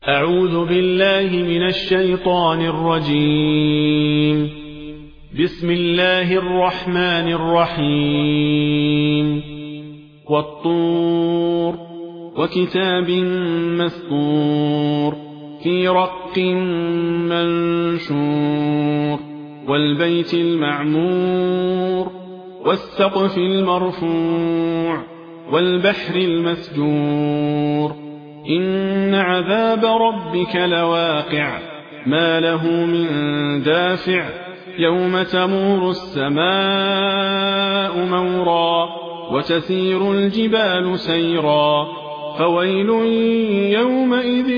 أعوذ بالله من الشيطان الرجيم. بسم الله الرحمن الرحيم. والطور وكتاب مسطور في رق منشور والبيت المعمور والسقف المرفوع والبحر المسجور إن عذاب ربك لواقع ما له من دافع يوم تمور السماء مورا وتسير الجبال سيرا فويل يومئذ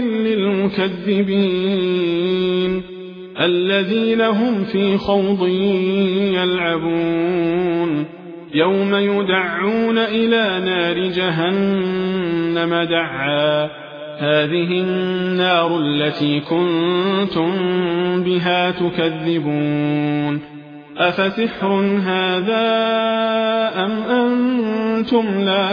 للمكذبين الذين هم في خوض يلعبون يوم يدعون إلى نار جهنم دعا هذه النار التي كنتم بها تكذبون أفسحر هذا أم أنتم لا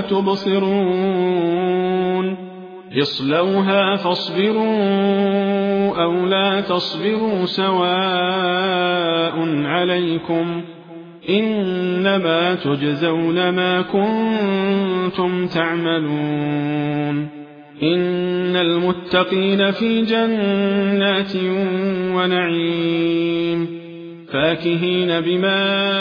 تبصرون اصلوها فاصبروا أو لا تصبروا سواء عليكم إنما تجزون ما كنتم تعملون إن المتقين في جنات ونعيم فاكهين بما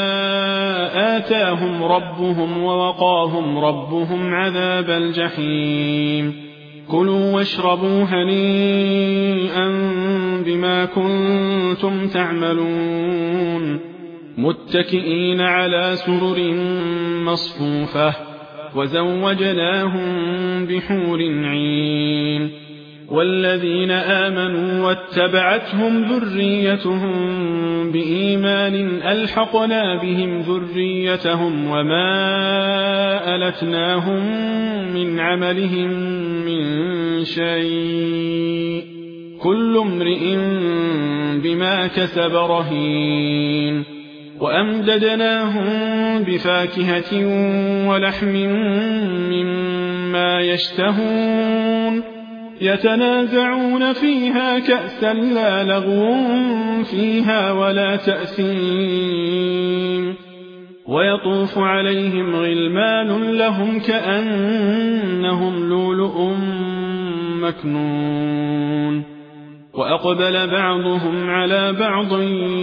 آتاهم ربهم ووقاهم ربهم عذاب الجحيم كلوا واشربوا هنيئا بما كنتم تعملون متكئين على سرر مصفوفة وزوجناهم بحور عين والذين آمنوا واتبعتهم ذريتهم بإيمان ألحقنا بهم ذريتهم وما ألتناهم من عملهم من شيء كل امرئ بما كسب رهين وأمددناهم بفاكهة ولحم مما يشتهون يتنازعون فيها كأسا لا لغو فيها ولا تأثيم ويطوف عليهم غلمان لهم كأنهم لؤلؤ مكنون وأقبل بعضهم على بعض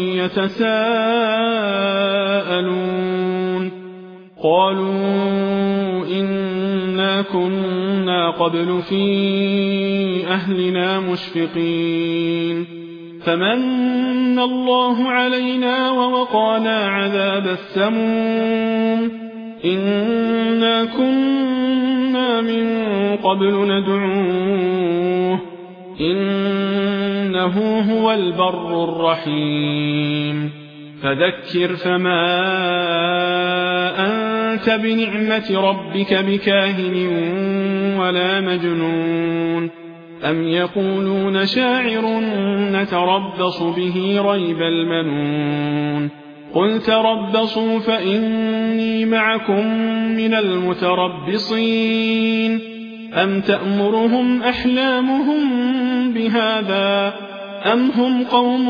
يتساءلون قالوا إنا كنا قبل في أهلنا مشفقين فمن الله علينا ووقانا عذاب السموم إنا كنا من قبل ندعوه إنه هو البر الرحيم فذكر فما أنت بنعمة ربك بكاهن ولا مجنون أم يقولون شاعر نتربص به ريب المنون قل تربصوا فإني معكم من المتربصين أم تأمرهم أحلامهم بهذا أم هم قوم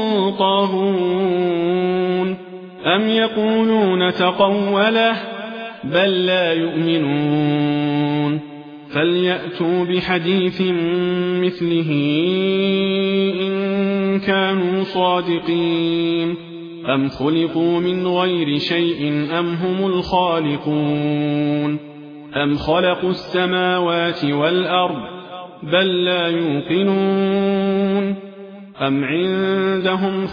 طاغون أم يقولون تقوله بل لا يؤمنون فليأتوا بحديث مثله إن كانوا صادقين أم خلقوا من غير شيء أم هم الخالقون أم خلقوا السماوات والأرض بل لا يوقنون أم عندهم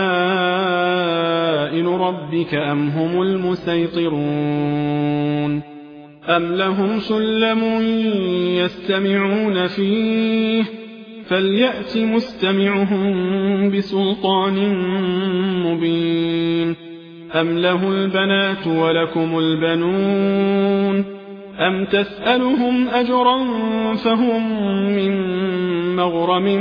خزائن ربك أم هم المسيطرون أم لهم سلم يستمعون فيه فليأت مستمعهم بسلطان مبين أم له البنات ولكم البنون أم تسألهم أجرا فهم من مغرم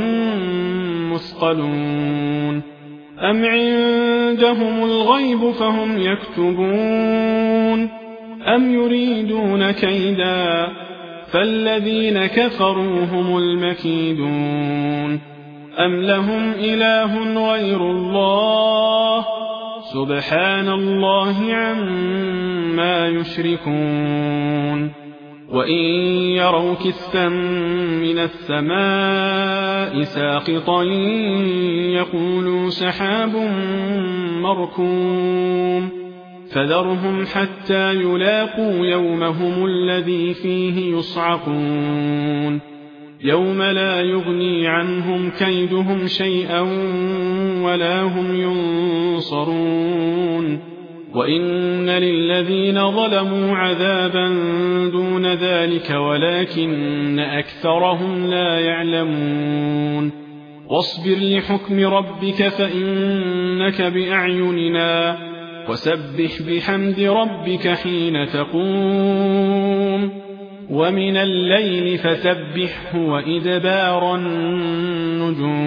مثقلون أم عندهم الغيب فهم يكتبون أم يريدون كيدا فالذين كفروا هم المكيدون أم لهم إله غير الله سبحان الله عما يشركون وإن يروا كسفا من السماء ساقطا يقولوا سحاب مركوم فذرهم حتى يلاقوا يومهم الذي فيه يصعقون يوم لا يغني عنهم كيدهم شيئا ولا هم ينصرون وإن للذين ظلموا عذابا دون ذلك ولكن أكثرهم لا يعلمون واصبر لحكم ربك فإنك بأعيننا وسبح بحمد ربك حين تقوم ومن الليل فسبحه وإدبار النجوم